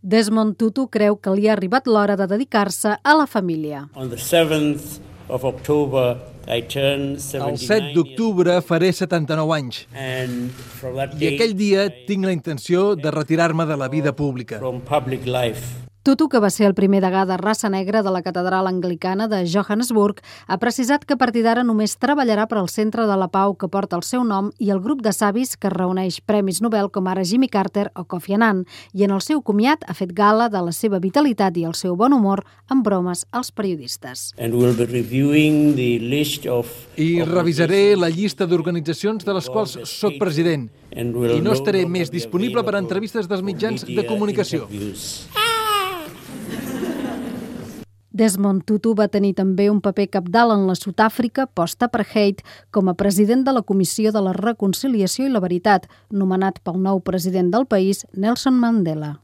Desmond Tutu creu que li ha arribat l'hora de dedicar-se a la família. On the 7th of October, I turned 79 El 7 d'octubre faré 79 anys and from that i day aquell dia tinc la intenció de retirar-me de la vida pública. from public life. Tutu, que va ser el primer degà de raça negra de la catedral anglicana de Johannesburg, ha precisat que a partir d'ara només treballarà per al Centre de la Pau que porta el seu nom i el grup de savis que reuneix premis Nobel com ara Jimmy Carter o Kofi Annan, i en el seu comiat ha fet gala de la seva vitalitat i el seu bon humor amb bromes als periodistes. And we'll be reviewing the list of I revisaré la llista d'organitzacions de les quals soc president and we'll i no estaré longer més be disponible per a available entrevistes dels mitjans for de media comunicació. interviews. Desmond Tutu va tenir també un paper cabdal en la Sud-àfrica post-apartheid com a president de la Comissió de la Reconciliació i la Veritat, nomenat pel nou president del país, Nelson Mandela.